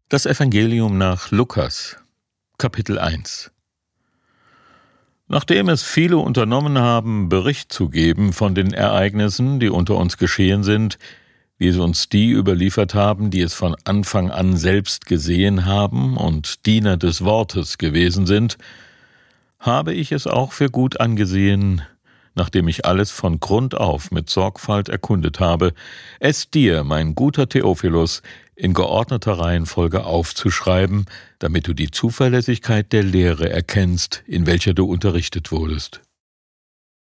Das Evangelium nach Lukas, Kapitel 1. Nachdem es viele unternommen haben, Bericht zu geben von den Ereignissen, die unter uns geschehen sind, wie es uns die überliefert haben, die es von Anfang an selbst gesehen haben und Diener des Wortes gewesen sind, habe ich es auch für gut angesehen, nachdem ich alles von Grund auf mit Sorgfalt erkundet habe, es dir, mein guter Theophilus, in geordneter Reihenfolge aufzuschreiben, damit du die Zuverlässigkeit der Lehre erkennst, in welcher du unterrichtet wurdest.